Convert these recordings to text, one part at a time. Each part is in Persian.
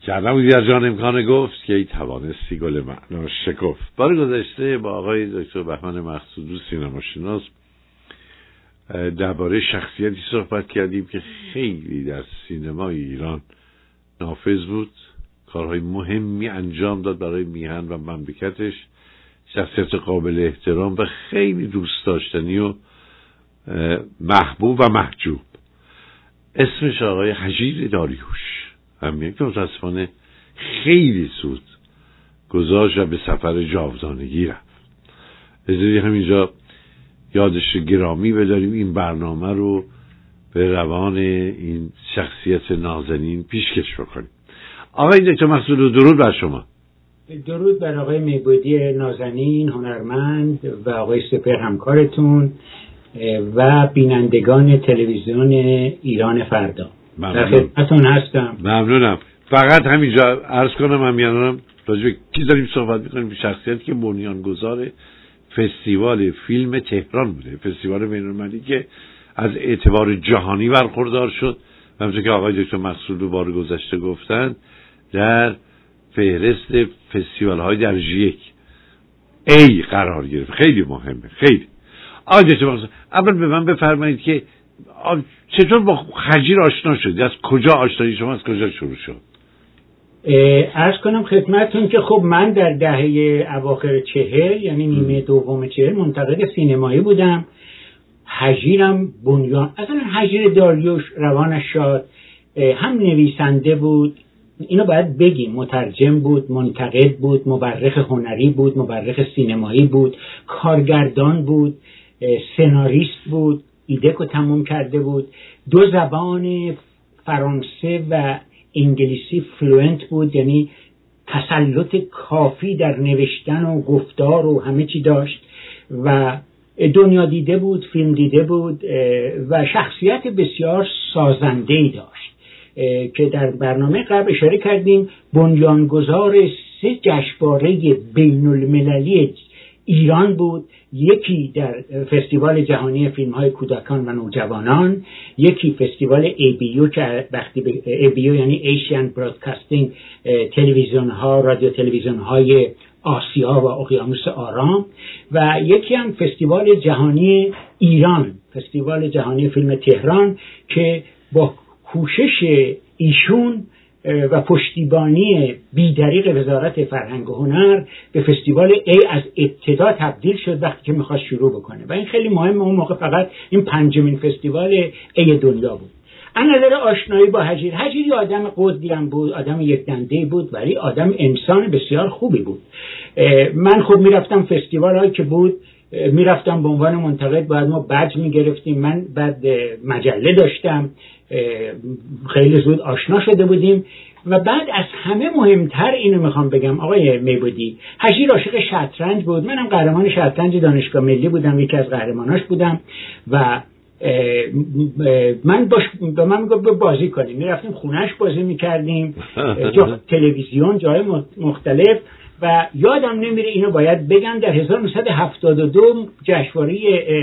کردم در جان امکان گفت که ای توانستی گل معنا شکفت. بار گذشته با آقای دکتر بهمن مقصودلو سینماشناس درباره شخصیتی صحبت کردیم که خیلی در سینمای ایران نافذ بود، کارهای مهمی انجام داد برای میهن و مملکتش، شخصیت قابل احترام و خیلی دوست داشتنی و محبوب و محجوب. اسمش آقای هجیر داریوش. همین که متاسفانه خیلی زود گذاشت و به سفر جاودانگی رفت. بذاری همینجا یادش گرامی بداریم، این برنامه رو به روان این شخصیت نازنین پیشکش بکنیم. آقای دکتر مقصودلو، درود بر شما. درود بر آقای میبودی نازنین هنرمند و آقای سپهر همکارتون و بینندگان تلویزیون ایران فردا. در خدمتتون هستم. ممنونم. فقط همینجا عرض کنم همیانم راجع به کی داریم صحبت می‌کنیم؟ شخصیتی که بنیانگذار فستیوال فیلم تهران بوده، فستیوال بین‌المللی که از اعتبار جهانی برخوردار شد و همونطور که آقای دکتر مقصودلو بار گذشته گفتن در فهرست فستیوال‌های درجه 1 قرار گرفت. خیلی مهمه، خیلی. آقای دکتر مقصودلو، اول به من بفرمایید که چطور با هجیر آشنا شدید؟ از کجا آشنایی شما از کجا شروع شد؟ عرض کنم خدمتتون که خب من در دهه اواخر 40 یعنی نیمه دوم 40 منتقد سینمایی بودم. هجیرم اصلا هجیر داریوش روانش شد، هم نویسنده بود، اینو باید بگیم، مترجم بود، منتقد بود، مورخ هنری بود، مورخ سینمایی بود، کارگردان بود، سناریست بود، ایده‌کو تموم کرده بود، 2 زبان فرانسه و انگلیسی فلوئنت بود، یعنی تسلط کافی در نوشتن و گفتار و همه چی داشت و دنیا دیده بود، فیلم دیده بود و شخصیت بسیار سازنده‌ای داشت که در برنامه قبل اشاره کردیم. بنیانگذار 3 جشنواره بین المللی ایران بود، یکی در فستیوال جهانی فیلم‌های کودکان و نوجوانان، یکی فستیوال ABU که وقتی ABU یعنی Asian Broadcasting تلویزیون‌ها، رادیو تلویزیون‌های آسیا و اقیانوس آرام، و یکی هم فستیوال جهانی ایران، فستیوال جهانی فیلم تهران که با کوشش ایشون و پشتیبانی بی‌دریغ وزارت فرهنگ و هنر به فستیوال A از ابتدا تبدیل شد وقتی که میخواست شروع بکنه و این خیلی مهمه. اون موقع فقط این 5مین فستیوال A دنیا بود. از نظر آشنایی با هجیر یه آدم قدری هم بود، آدم یک دنده‌ای بود، ولی آدم انسان بسیار خوبی بود. من خب میرفتم فستیوال هایی که بود، میرفتم به عنوان منتقد، باید ما بج میگرفتیم، من بعد مجله داشتم، خیلی زود آشنا شده بودیم. و بعد از همه مهمتر اینو میخوام بگم آقای میبودی، هجیر عاشق شطرنج بود، منم قهرمان شطرنج دانشگاه ملی بودم، یکی از قهرماناش بودم و من به من میگفت بازی کنیم، میرفتیم خونهش بازی میکردیم، تلویزیون، جای مختلف. و یادم نمیره، اینو باید بگم، در 1972 جشنواره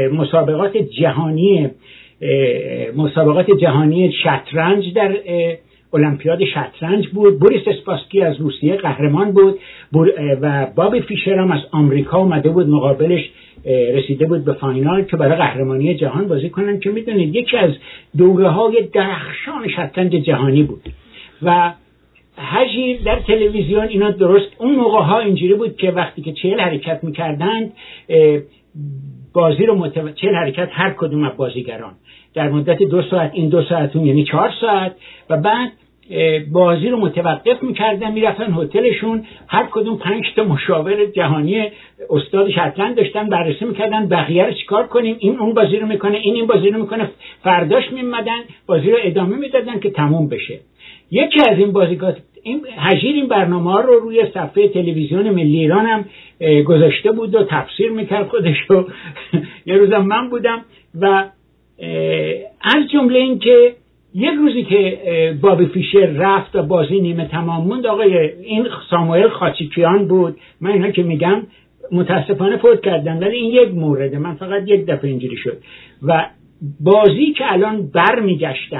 مسابقات جهانی شطرنج در المپیاد شطرنج بود. بوریس اسپاسکی از روسیه قهرمان بود و بابی فیشر هم از آمریکا اومده بود مقابلش، رسیده بود به فاینال که برای قهرمانی جهان بازی کنن، که میدونید یکی از دوره‌های درخشان شطرنج جهانی بود. و هجیر در تلویزیون اینا درست اون موقع ها اینجوری بود که وقتی که 40 حرکت میکردند، بازی رو 40 حرکت هر کدوم از بازیگران در مدت 2 ساعت، این 2 ساعت اون یعنی 4 ساعت، و بعد بازی رو متوقف میکردن، میرفتن هتلشون، هر کدوم 5 تا مشاور جهانی استاد شطرنج داشتن، بررسی میکردن بقیه رو چیکار کنیم، این اون بازی رو میکنه، این بازی رو میکنه، فرداش میمدن بازی رو ادامه میدادن که تموم بشه. یکی از این بازیگر هجیر این برنامه رو روی صفحه تلویزیون ملی ایران هم گذاشته بود و تفسیر میکرد خودشو. یه روزم من بودم و از جمله این که یک روزی که بابی فیشر رفت و بازی نیمه تمام موند، آقای این ساموئل خاچیکیان بود، من اینا که میگم متاسفانه فوت کردن، ولی این یک مورده، من فقط یک دفعه اینجوری شد. و بازی که الان برمیگشتن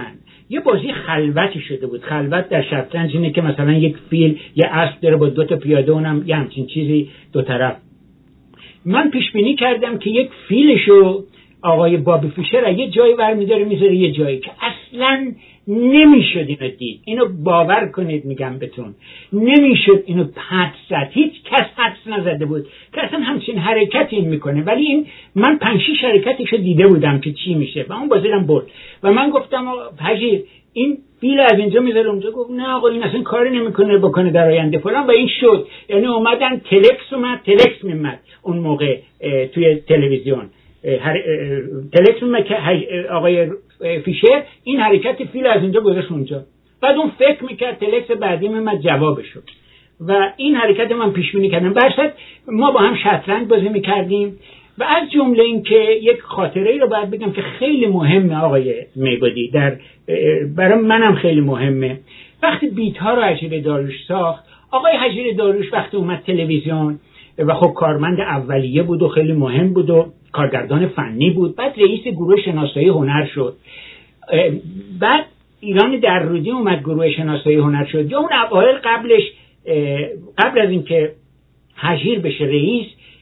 یه بازی خلوتی شده بود. خلوت در شطرنج اینه که مثلا یک فیل یه اسب داره با 2 تا پیاده، اونم یه همچین چیزی 2 طرف. من پیش بینی کردم که یک فیلشو آقای بابی فیشر یه جایی برمی‌داره میذاره یه جایی که اصلاً نمیشد اینو دید. اینو باور کنید میگم بهتون، نمیشد اینو حدس زد. هیچ کس حدس نزده بود که اصلا همچین حرکتی این میکنه. ولی این من 5-6 حرکتشو دیده بودم که چی میشه و اون بازیرم برد. و من گفتم حاجی این فیل از اینجا میذاره اونجا. گفت نه آقا این اصلا کاری نمیکنه بکنه در آینده فلان. و این شد. یعنی اومدن تلکس میمد اون موقع توی تلویزیون تلکس میمد که آقای فیشر این حرکت فیل از اینجا گذاشت اونجا. بعد اون فکر میکرد تلکس بعدی میمد جوابشو و این حرکت من پیش بینی کردم. برصد ما با هم شطرنج بازی میکردیم و از جمله این که یک خاطره ای رو باید بگم که خیلی مهمه آقای میبادی، برای منم خیلی مهمه. وقتی بیت ها رو هجیر داریوش ساخت، آقای هجیر داریوش وقتی اومد تلویزیون و خب کارمند اولیه بود و خیلی مهم بود و کارگردان فنی بود، بعد رئیس گروه شناسایی هنر شد. بعد ایران درودی اومد گروه شناسایی هنر شد. یا اون اوایل قبل از اینکه هجیر بشه رئیس،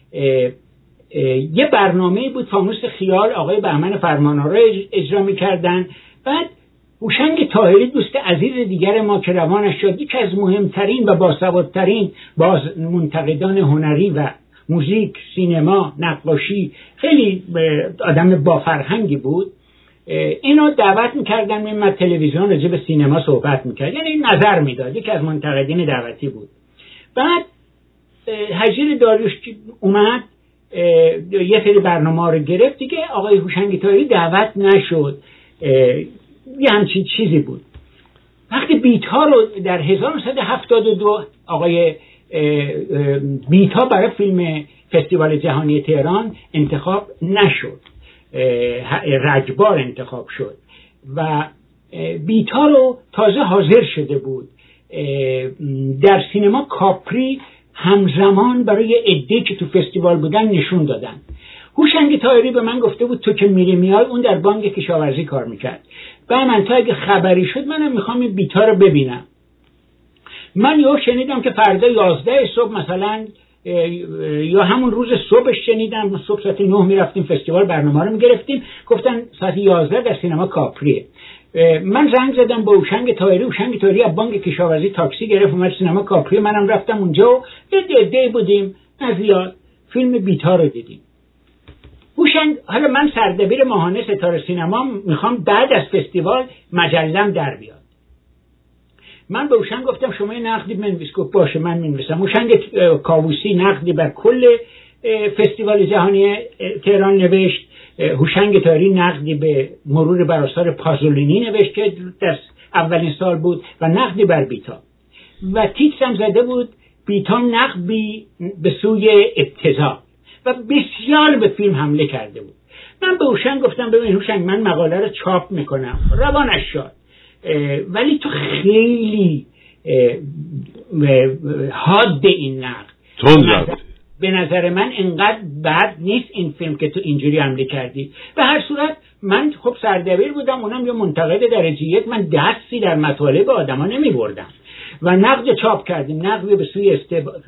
یه برنامه بود فانوس خیال، آقای بهمن فرمانآرا اجرا می‌کردن. بعد هوشنگ طاهری دوست عزیز دیگر ما که روانش شد، یکی از مهمترین و باسوادترین منتقدان هنری و موزیک، سینما، نقاشی، خیلی آدم با فرهنگی بود. اینو دعوت می‌کردن میومد تلویزیون راجع به سینما صحبت می‌کرد، یعنی نظر میداد. یکی از منتقدین دعوتی بود. بعد هجیر داریوش اومد یه سری برنامه رو گرفت دیگه. آقای هوشنگ طاهری دعوت نشد. یه همچین چیزی بود. وقتی بیت ها رو در 1972 آقای بیت ها برای فیلم فستیوال جهانی تهران انتخاب نشد، رجبار انتخاب شد و بیت ها رو تازه حاضر شده بود در سینما کاپری همزمان برای عده‌ای که تو فستیوال بودن نشون دادن. هوشنگ طاهری به من گفته بود تو که میری میای، اون در بانک کشاورزی کار میکرد، و من تا اگه خبری شد منم میخوام این بیتا رو ببینم. من یهو شنیدم که فردا 11 صبح مثلا یا همون روز صبحش شنیدم، صبح ساعت 9 میرفتیم فستیوال برنامه رو میگرفتیم، گفتن ساعت 11 در سینما کاپریه. من زنگ زدم با هوشنگ طاهری از بانک کشاورزی تاکسی گرفت اومد سینما کاپری. منم رفتم اونجا و عده بودیم نزیاد فیلم بیتا رو دیدیم. هوشنگ، حالا من سردبیر ماهانه ستاره سینما میخوام بعد از فستیوال مجلم در بیاد. من به هوشنگ گفتم شما یه نقدی بنویس. گفت باشه من می‌نویسم. هوشنگ کاووسی نقدی بر کل فستیوال جهانی تهران نوشت. هوشنگ طاهری نقدی به مرور بر آثار پازولینی نوشت که در اولین سال بود و نقدی بر بیتا و تیترم زده بود بیتا نقدی به سوی ابتذال و بسیار به فیلم حمله کرده بود. من به هوشنگ گفتم ببین هوشنگ من مقاله رو چاپ میکنم. روانش شد. ولی تو خیلی حاد این نقد به نظر من انقدر بد نیست این فیلم که تو اینجوری حمله کردی. به هر صورت من خب سردبیر بودم، اونم یه منتقد درجه یک، من دستی در مطالب آدما نمی بردم و نقد چاپ کردیم، نقد به سوی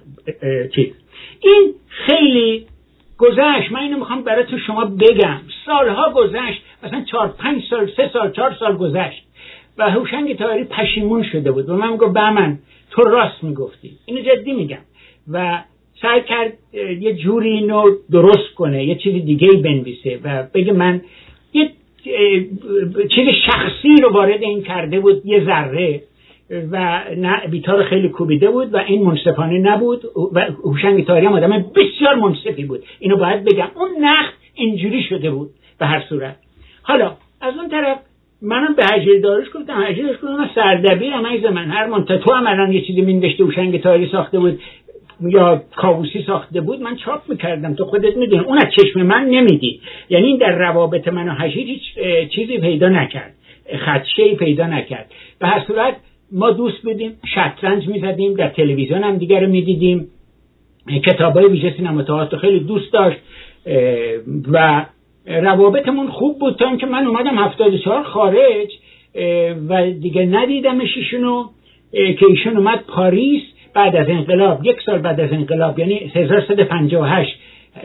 این خیلی گذشت. من اینو میخوام براتون شما بگم، سالها گذشت، مثلا 4-5 سال 3 سال 4 سال گذشت و هوشنگ طاهری پشیمون شده بود و من میگم بهمن تو راست میگفتی، اینو جدی میگم، و سعی کرد یه جوری اینو درست کنه، یه چیز دیگه بنویسه و بگه من یه چیز شخصی رو وارد این کرده بود یه ذره و نه بیتا رو خیلی کوبیده بود و این منصفانه نبود و هوشنگ طاهری هم آدم بسیار منصفی بود، اینو باید بگم. اون نقد اینجوری شده بود به هر صورت. حالا از اون طرف منم به هجیر داریوش گفتم من سردبیرم عزیز من، هر منتها تو هم الان یه چیزی می‌نوشته هوشنگ طاهری ساخته بود یا کاووسی ساخته بود من چاپ میکردم، تو خودت میدونی اون از چشم من نمیدید. یعنی این در روابط من و هجیر هیچ چیزی پیدا نکرد، خدشه‌ای پیدا نکرد. به هر صورت ما دوست بودیم، شطرنج میزدیم، در تلویزیون هم دیگر رو میدیدیم، کتابای ویژه سینما تئاتر خیلی دوست داشت و روابطمون خوب بود تا اینکه من اومدم 74 خارج و دیگه ندیدمش ایشونو که ایشون اومد پاریس بعد از انقلاب، 1 سال بعد از انقلاب، یعنی 1958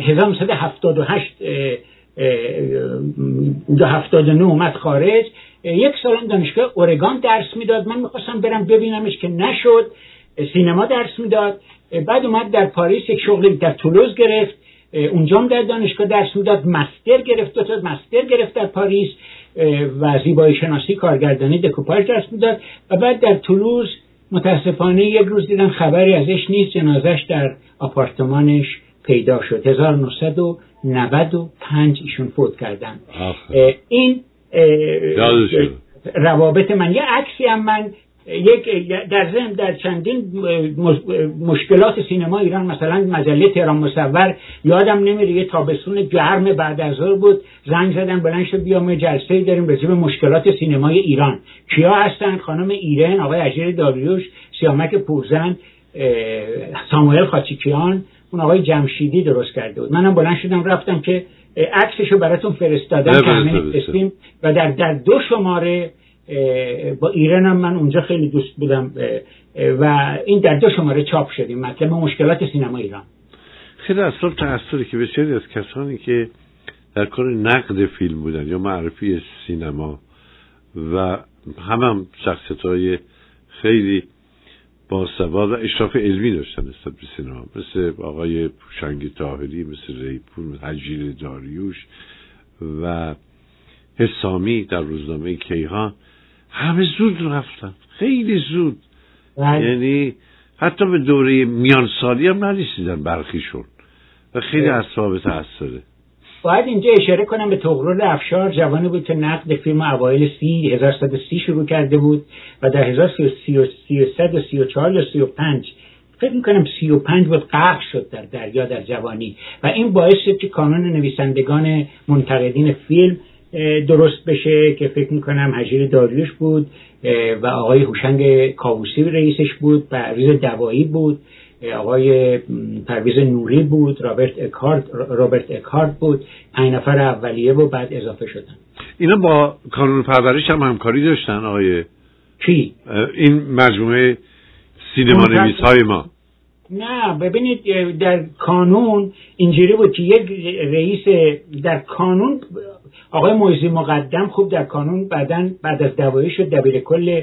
79 اومد خارج. 1 سال دانشگاه اورگان درس میداد. من میخواستم برم ببینمش که نشد. سینما درس میداد. بعد اومد در پاریس یک شغلی در تولوز گرفت، اونجا هم در دانشگاه درس میداد، مستر گرفت، 2 تا مستر گرفت در پاریس و زیبایی شناسی، کارگردانی، دکوپاژ درس میداد. و بعد در تولوز متاسفانه یک روز دیدم خبری ازش نیست، جنازش در آپارتمانش پیدا شد. 1995 ایشون فوت کردن. این روابط من. یه عکسی هم من در چندین مشکلات سینما ایران، مثلا مجله تهران مصور، یادم نمیره یه تابستون گرم بعد از ظهر بود، زنگ زدن بلند شد بیام جلسه داریم راجع به مشکلات سینمای ایران. کیا هستن؟ خانم ایرن، آقای اژیر داریوش، سیامک پورزن، ساموئل خاچیکیان، اون آقای جمشیدی درست کرده بود. منم بلند شدم رفتم که عکسشو براتون فرستادم که همین اسیم و در 2 شماره با ایرانم من اونجا خیلی دوست بودم و این در 2 شماره چاپ شدیم، مطلب مشکلات سینما ایران. خیلی اصلا تأثیری که بسیاری از کسانی که در کار نقد فیلم بودن یا معرفی سینما و هم شخصیت‌های خیلی باسواد و اشراف علمی داشتن نسبت به سینما، مثل آقای پوشنگ طاهری، مثل ریپور، مثل اژیر داریوش و حسامی در روزنامه کیهان، همه زود رفتن، خیلی زود. یعنی حتی به دوره میانسالی هم نرسیدن برخیشون و خیلی اسباب تأثیره. باید اینجا اشاره کنم به طغرل افشار، جوانی بود که نقد فیلم اوایل 1130 شروع کرده بود و در 1334 یا 35 فکر میکنم 35 بود غرق شد در دریا در جوانی و این باعث شد که کانون نویسندگان منتقدین فیلم درست بشه که فکر میکنم اژیر داریوش بود و آقای هوشنگ کاووسی رئیسش بود، پرویز دوایی بود، آقای پرویز نوری بود، رابرت اکارد بود. 5 نفر اولیه و بعد اضافه شدن. اینا با کانون پرورش هم همکاری داشتن آقای چی؟ این مجموعه سینما نویس‌های ما. نه ببینید در کانون اینجوری بود که یک رئیس در کانون آقای مویزی مقدم خوب در کانون بعد از دوایی شد دبیر کل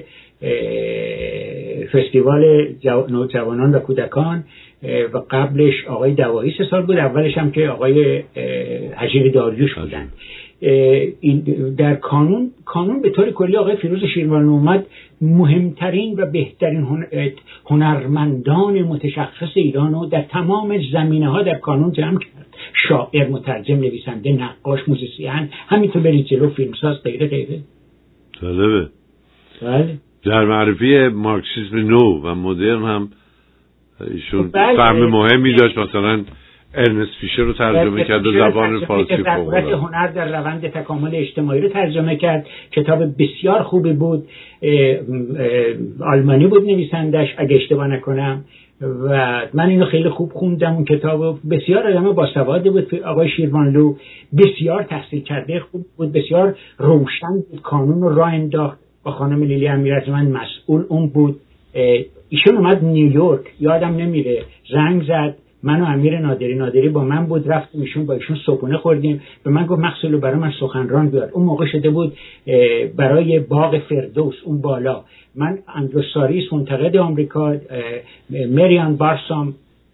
فستیوال نوجوانان و کودکان و قبلش آقای دوایی 3 سال بود، اولش هم که آقای اژیر داریوش بودن. در کانون به طور کلی آقای فیروز شیروانی اومد مهمترین و بهترین هنرمندان متشخص ایرانو در تمام زمینه‌ها در کانون جمع کرد. شاعر، مترجم، نویسنده، نقاش، موزیسین، همینطور برید جلو، فیلمساز، غیره. جالبه. بله. در معرفی مارکسیسم نو و مدرن هم ایشون فهم مهمی داشت. مثلا ارنست فیشر رو ترجمه کرد و زبان فارسی فوق‌العاده هنر در روند تکامل اجتماعی رو ترجمه کرد. کتاب بسیار خوبی بود، آلمانی بود نویسندش اگه اشتباه نکنم و من اینو خیلی خوب خوندم. اون کتاب بسیار آدم باسوادی بود. آقای شیروانلو بسیار تحصیل کرده خوب بود، بسیار روشن بود، کانون رو راه انداخت. با خانم لیلی امیررحمن مسئول اون بود. ایشون اومد نیویورک، یادم نمیره، زنگ زد، من و امیر نادری با من بود، رفتیم ایشون با ایشون صبحونه خوردیم. به من گفت مقصود برای من سخنران بیار. اون موقع شده بود برای باغ فردوس اون بالا. من اندرو ساریس منتقد آمریکا، مریان بارسام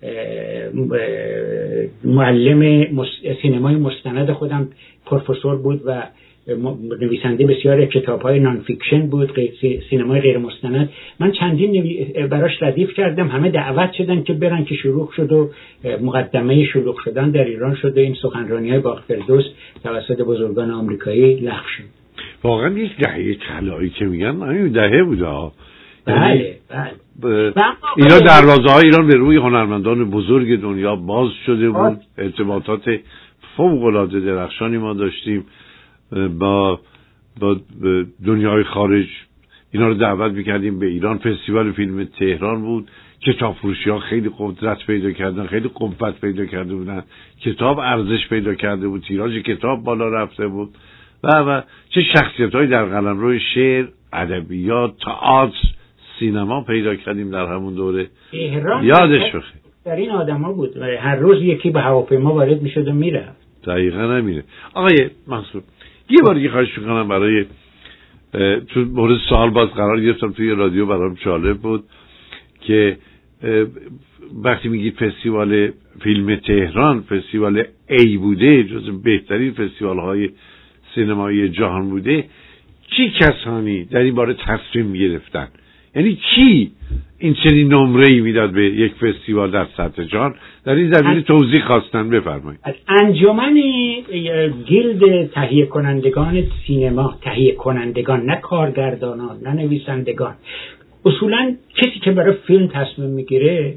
معلم سینمای مستند خودم پروفسور بود و نویسنده بسیار کتاب‌های نان فیکشن بود، سینمای غیر مستند. من چندین براش ردیف کردم، همه دعوت شدن که برن که شروع شد و مقدمه شروع شدن در ایران شد. این سخنرانی‌های باغ فردوس توسط بزرگان آمریکایی لغو شد. واقعا یک دهه طلایی که میگن این دهه بوده ها. بله. اینا دروازه‌های ایران به روی هنرمندان بزرگ دنیا باز شده بود. ارتباطات فوق‌العاده درخشانی ما داشتیم با دنیای خارج. اینا رو دعوت میکردیم به ایران. فستیوال فیلم تهران بود. کتاب فروشی ها خیلی قدرت پیدا کردن، خیلی قوت پیدا کرده بودن، کتاب ارزش پیدا کرده بود، تیراژ کتاب بالا رفته بود و چه شخصیت های در قلمرو شعر ادبیات، تئاتر، سینما پیدا کردیم در همون دوره. یادش بخیر در این آدما بود، هر روز یکی به هواپیما وارد میشد و میرفت. دقیقاً نمیره. آقای منصور یه بار دیگه خواهش میکنم، برای تو مورد سوال باز قرار گرفتم توی رادیو، برام جالب بود که وقتی میگید فستیوال فیلم تهران فستیوال ای بوده، جز بهترین فستیوال های سینمایی جهان بوده، چه کسانی در این باره تصمیم گرفتن؟ یعنی کی این چنین نمره‌ای میداد به یک فستیوال در سطح جهان؟ در این زمینه توضیح خواستن، بفرمایید. از انجمن گیلد تهیه کنندگان سینما، تهیه کنندگان، نه کارگردانان نه نویسندگان. اصولا کسی که برای فیلم تصمیم میگیره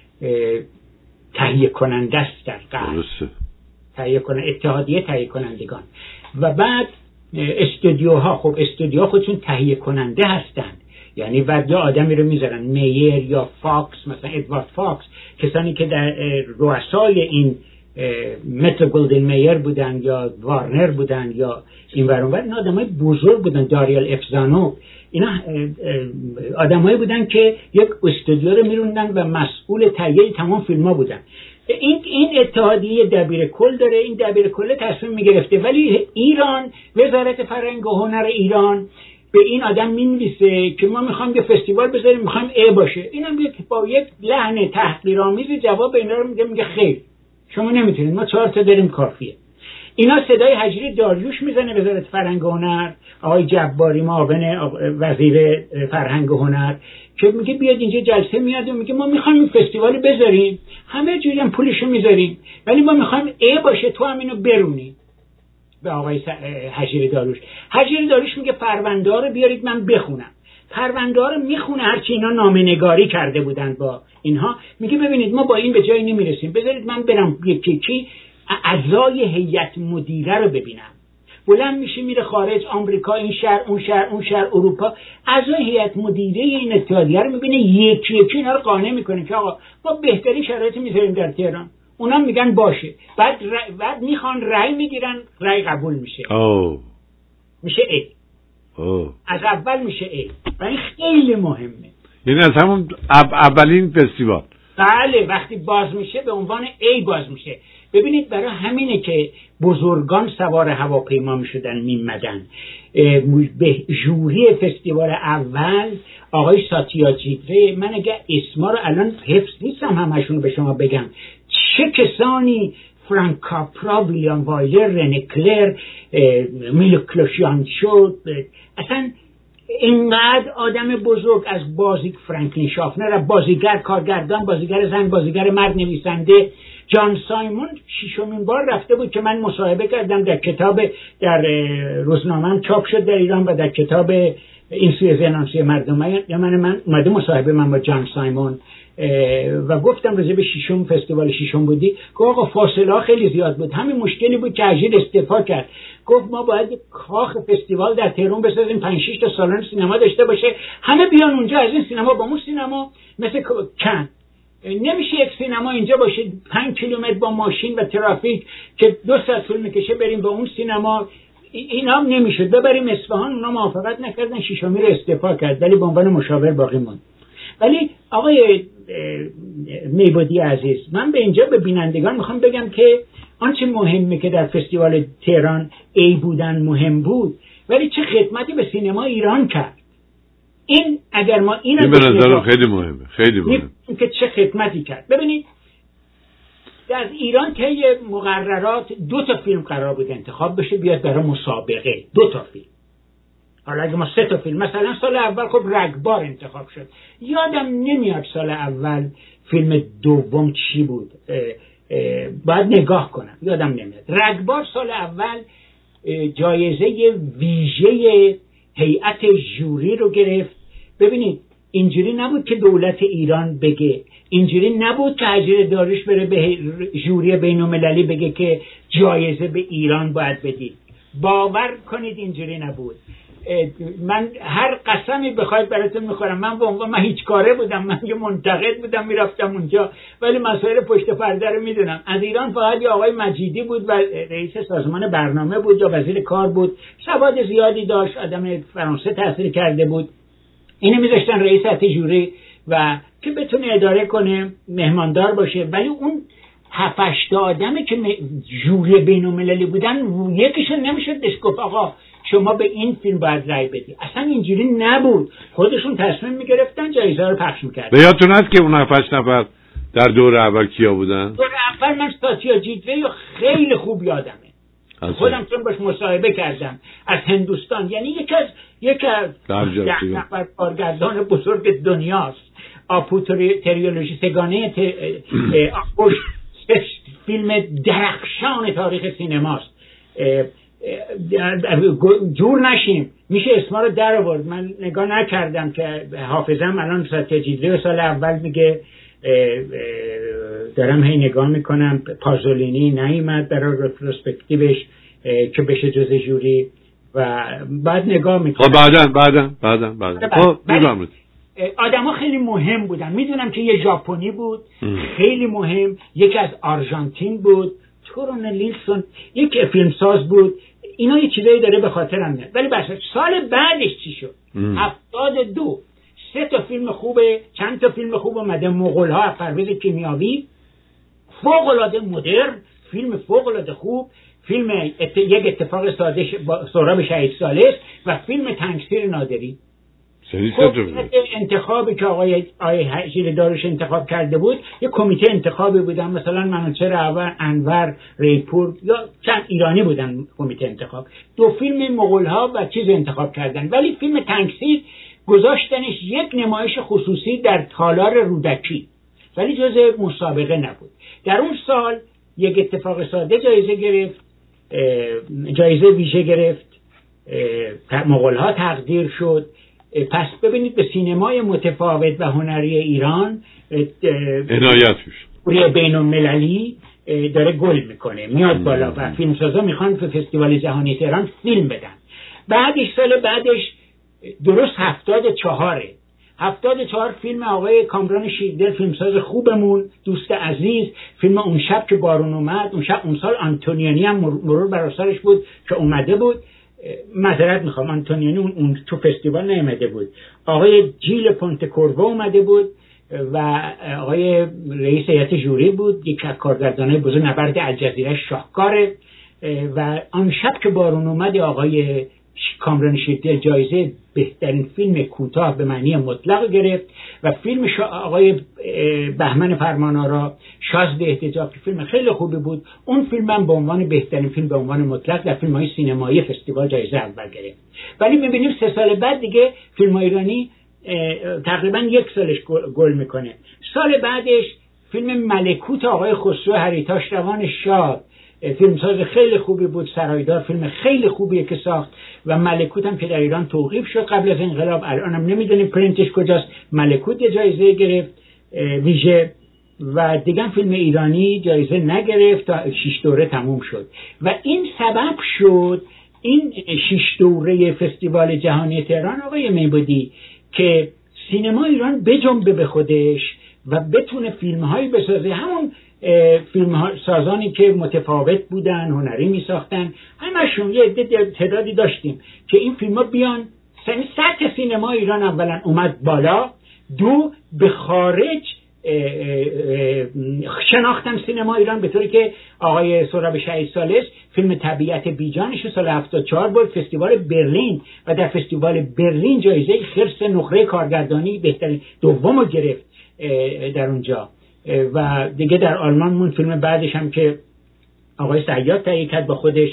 تهیه کننده است در قلب، تهیه کننده، اتحادیه تهیه کنندگان. و بعد استودیوها، خب استودیوها خودشون تهیه کننده هستند، یعنی بعد یا آدمی رو میذارن، میر یا فاکس، مثلا ادوارد فاکس، کسانی که در رؤسای این مترو گلدن میر بودن یا وارنر بودن یا این ور اون ور، اینا آدمای بزرگ بودن، داریل افزانو، اینا آدمایی بودن که یک استودیو رو میروندن و مسئول تهیه تمام فیلم‌ها بودن. این اتحادیه دبیر کل داره، این دبیر کل تصمیم میگرفته، ولی ایران، وزارت فرهنگ و هنر ایران به این آدم مینویسه که ما میخوایم یه فستیوال بذاریم، میخوایم ای باشه. اینم با یک لحن تحقیرآمیزی جواب اینا رو میگه خیر شما نمیتونید، ما 4 تا داریم کافیه. اینا صدای هجری داریوش میزنه وزارت فرهنگ و هنر، آقای جباری معاون وزیر فرهنگ و هنر، که میگه بیاد اینجا جلسه میاد و میگه ما میخوایم این فستیوال بذاریم، همه جوری هم پولشو میذاریم، ولی ما میخوایم ای باشه، تو هم اینو برونی. به آقای هجری داریوش میگه پرونده ها رو بیارید من بخونم. پرونده ها رو میخونه، هرچی اینا نامه‌نگاری کرده بودن با اینها، میگه ببینید ما با این به جایی نمیرسیم، بذارید من برم یکی اعضای هیئت مدیره رو ببینم. بلند میشه میره خارج، آمریکا، این شهر اون شهر اون شهر، اروپا، اعضای هیئت مدیره این اتحادیه رو میبینه، یکی اینا رو قانع میکنه که آقا ما بهترین شرایط میذاریم در تهران. اونا میگن باشه، بعد میخوان رأی میگیرن، رأی قبول میشه، میشه ای. از اول میشه ای و این خیلی مهمه. یعنی از همون اولین فستیوال، بله، وقتی باز میشه به عنوان ای باز میشه. ببینید برای همینه که بزرگان سوار هواپیما میشدن میمدن. به ژوری فستیوال اول آقای ساتیاجیگره، من اگه اسما رو الان حفظ نیستم همشون رو به شما بگم، چه کسانی، فرانک کاپرا، ویلیام وایر، رنه کلر، میلو کلوشیان شد، اصلا اینقدر آدم بزرگ، از بازیگر فرانکلین شافنر، بازیگر کارگردان، بازیگر زن، بازیگر مرد، نویسنده. جان سایمون 6مین بار رفته بود که من مصاحبه کردم، در کتاب، در روزنامه‌ام چاپ شد در ایران و در کتاب این سوی زنانسی مردم، یا من اومده مصاحبه من با جان سایمون و گفتم راجع به فستیوال ششم بودی، گفت آقا فاصله ها خیلی زیاد بود، همین مشکلی بود که اجیل استعفا کرد، گفت ما باید کاخ فستیوال در تهران بسازیم، 5-6 تا سالن سینما داشته باشه، همه بیان اونجا، از این سینما با اون سینما مثل کن. نمیشه یک سینما اینجا باشه 5 کیلومتر با ماشین و ترافیک که 2 ساعت طول میکشه بریم با اون سینما. اینا هم نمیشد. ببریم اصفهان، اونا موافقت نکردن، شیشمی رو استعفا کرد، ولی به عنوان مشاور باقی موند. ولی آقای میبودی عزیز، من به اینجا به بینندگان میخوام بگم که آنچه مهمه که در فستیوال تهران ای بودن مهم بود، ولی چه خدمتی به سینما ایران کرد. این اگر ما این به نظرم خیلی مهمه، خیلی مهمه که چه خدمتی کرد. ببینید در ایران طی مقررات 2 تا فیلم قرار بود انتخاب بشه بیاد برای مسابقه، 2 تا فیلم. حالا اگه ما 3 تا فیلم، مثلا سال اول خب رگبار انتخاب شد، یادم نمیاد سال اول فیلم دوم چی بود، باید نگاه کنم، یادم نمیاد. رگبار سال اول جایزه ویژه هیئت ژوری رو گرفت. ببینید اینجوری نبود که دولت ایران بگه، اینجوری نبود که هجری داریوش بره به ژوری بین‌المللی بگه که جایزه به ایران باید بدید. باور کنید اینجوری نبود. من هر قسمی بخواید براتون میخورم. من هیچ کاره بودم، من یه منتقد بودم میرفتم اونجا، ولی مسائل پشت پرده رو میدونم. از ایران فقط یه آقای مجیدی بود و رئیس سازمان برنامه بود یا وزیر کار بود، سواد زیادی داشت، آدم فرانسه تحصیل کرده بود. اینو میذاشتن رئیس هیئت جوری و که بتونه اداره کنه، مهماندار باشه. ولی اون 7-8 آدمی که جوری بین‌المللی بودن، یکیشون نمیشد گفت آقا شما به این فیلم باید رای بدی. اصلا اینجوری نبود. خودشون تصمیم میگرفتن، جایزه رو پخش میکردن. یادتون هست که اون 7-8 نفر در دور اول کیا بودن؟ دور اول من ساتیا جیتوی خیلی خوب یادمه. خودم چون باش مصاحبه کردم از هندوستان. یعنی یکی از 10 نفر کارگردان بزرگ دنیاست. آپوتریولوژی سگانه فیلم درخشان تاریخ سینماست. جور نشیم، میشه اسما رو در آورد. من نگاه نکردم که حافظم الان ساتیا جیتوی سال اول میگه، دارم هی نگاه میکنم، پازولینی نیامد برای رتروسپکتیوش که بشه جز جوری و بعد نگاه میکنم. بعدا خب آدم ها خیلی مهم بودن. میدونم که یه ژاپنی بود خیلی مهم، یکی از آرژانتین بود، تورون لیلسون یک فیلمساز بود. اینا یه چیزایی داره به خاطرم میاد. ولی بس سال بعدش چی شد؟ 72 3 تا فیلم خوبه، چند تا فیلم خوب اومده. مغول‌ها، پرویز کیمیاوی، فوق‌العاده مدرن، فیلم فوق‌العاده خوب، فیلم یک اتفاق ساده سهراب شهید ثالث و فیلم تنگسیر نادری. انتخابی که آقای حجیر داروش انتخاب کرده بود، یک کمیته انتخابی بودن، مثلا منوچهر انور ریپور یا چند ایرانی بودن کمیته انتخاب. 2 فیلم مغول‌ها و چیز انتخاب کردن. ولی فیلم تنگسیر گذاشتنش یک نمایش خصوصی در تالار رودکی، ولی جز مسابقه نبود. در اون سال یک اتفاق ساده جایزه گرفت، جایزه ویژه گرفت، مغول‌ها تقدیر شد. پس ببینید به سینمای متفاوت و هنری ایران عنایت میشه، بین‌المللی داره گل میکنه، میاد بالا و فیلمسازا میخوان به فستیوال جهانی تهران فیلم بدن. سال بعدش درست 74 فیلم آقای کامران شیردل، فیلمساز خوبمون، دوست عزیز، فیلم اون شب که بارون اومد. اون سال آنتونیانی هم مرور بر آثارش بود که اومده بود. معذرت میخوام، آنتونیانی اون تو فستیوال نیامده بود. آقای جیل پونتکورو اومده بود و آقای رئیس هیئت جوری بود، یک از کارگردانای بزرگ نبرد الجزیره شاهکاره. و آن شب که بارون اومد آقای کامران شیردل جایزه بهترین فیلم کوتاه به معنی مطلق گرفت و فیلم آقای بهمن فرمانآرا شازده احتجاج که فیلم خیلی خوبی بود، اون فیلم هم به عنوان بهترین فیلم به عنوان مطلق در فیلم‌های سینمایی فستیوال جایزه اول گرفت. ولی می‌بینیم 3 سال بعد دیگه فیلم ایرانی تقریبا 1 سالش گل میکنه. سال بعدش فیلم ملکوت آقای خسرو هریتاش روان شاد، فیلمساز خیلی خوبی بود، سرایدار فیلم خیلی خوبیه که ساخت و ملکوت هم که در ایران توقیف شد قبل از انقلاب، الان هم نمیدونیم پرینتش کجاست. ملکوت جایزه گرفت ویژه و دیگه فیلم ایرانی جایزه نگرفت تا 6 دوره تموم شد و این سبب شد این 6 دوره فستیوال جهانی تهران آقای میبودی که سینما ایران بجنبه به خودش و بتونه فیلم‌هایی بسازه. همون فیلم سازانی که متفاوت بودن، هنری می ساختن، همشون یه تعدادی داشتیم که این فیلم ها بیان. سطح سینما ایران اولا اومد بالا، 2 به خارج شناختن سینما ایران، به طوری که آقای سهراب شهید ثالث فیلم طبیعت بیجانش سال 74 بود فستیوال برلین و در فستیوال برلین جایزه خرس نقره کارگردانی بهترین دوم گرفت در اونجا. و دیگه در آلمان مون فیلم بعدش هم که آقای صیاد تهیه کرد با خودش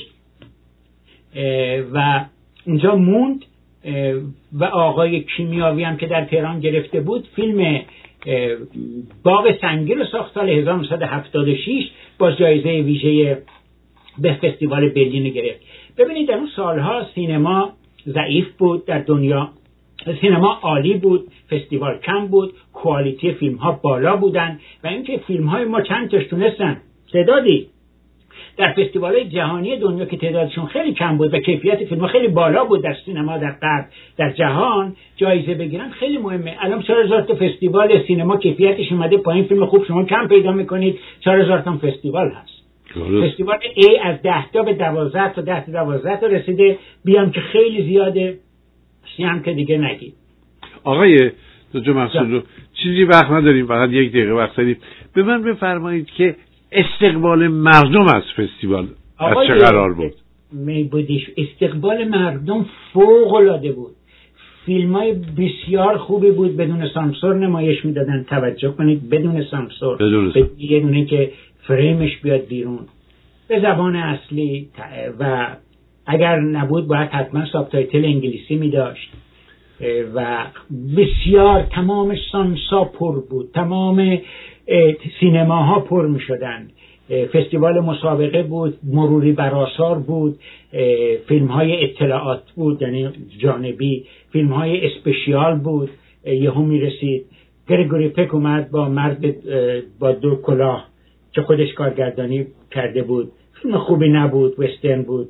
و اونجا موند و آقای کیمیاوی هم که در تهران گرفته بود فیلم باغ سنگی رو ساخت سال 1976 با جایزه ویژه به فستیوال برلین گرفت. ببینید در اون سالها سینما ضعیف بود در دنیا، سینما عالی بود، فستیوال کم بود، کوالیتی فیلم ها بالا بودن و اینکه فیلم های ما چند تاش تونستن تعدادی در فستیوال‌های جهانی دنیا که تعدادشون خیلی کم بود و کیفیت فیلم‌ها خیلی بالا بود در سینما در غرب در جهان جایزه بگیرن خیلی مهمه. الان 4000 تا فستیوال سینما کیفیتش اومده پایین، فیلم خوب شما کم پیدا می‌کنید. 4000 تا فستیوال هست. فستیوال A از 10 تا به 12 تا 10 تا 12 تا رسیده، بیام که خیلی زیاده، هم که دیگه نگید. آقای دکتر محسودلو چیزی وقت نداریم، فقط 1 دقیقه وقت داریم. به من بفرمایید که استقبال مردم از فستیوال از چه قرار بود؟ استقبال مردم فوق‌العاده بود. فیلم‌های بسیار خوبی بود، بدون سانسور نمایش میدادن. توجه کنید، بدون سانسور، یه دونه که فریمش بیاد بیرون به زبان اصلی و اگر نبود باید حتما سابتایتل انگلیسی می داشت و بسیار تمام سانسا پر بود، تمام سینماها پر می شدن. فستیوال مسابقه بود، مروری بر آثار بود، فیلم های اطلاعات بود یعنی جانبی، فیلم های اسپشیال بود. یهو می رسید گریگوری پک اومد با مرد با 2 کلاه که خودش کارگردانی کرده بود، فیلم خوبی نبود، وسترن بود.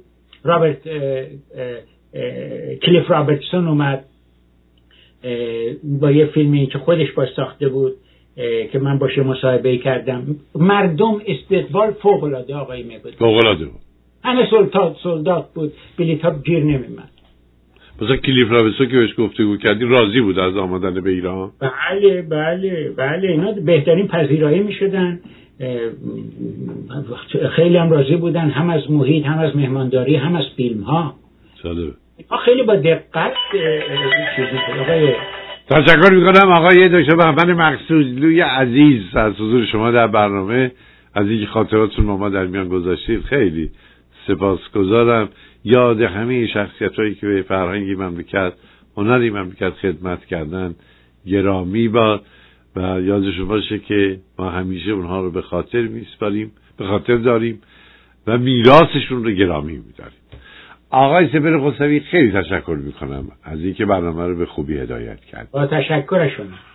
کلیف رابرتسون اومد با یه فیلمی که خودش باش ساخته بود که من باشه مصاحبه کردم. مردم استقبال فوق‌العاده آقای میبود، فوق‌العاده بود. همه سولدات بود، بلیط ها گیر نمیمد. مثلا کلیف رابرتسون که بهش گفتگو کردی راضی بود از آمدن به ایران؟ بله اینا بهترین پذیرایی میشدن، خیلی هم راضی بودن، هم از محیط، هم از مهمانداری، هم از فیلم ها. خیلی با دقت تشکر میکنم آقای دکتر بهمن مقصودلوی عزیز از حضور شما در برنامه، از اینکه خاطراتتون با ما در میان گذاشتید. خیلی سپاسگزارم. یاد همه شخصیتایی که به فرهنگ مملکت، هنری مملکت خدمت کردن گرامی باد و یادشون باشه که ما همیشه اونها رو به خاطر میسپاریم، به خاطر داریم و میراثشون رو گرامی میداریم. آقای سپهر خسروی خیلی تشکر میکنم از اینکه برنامه رو به خوبی هدایت کرد. با تشکر شما.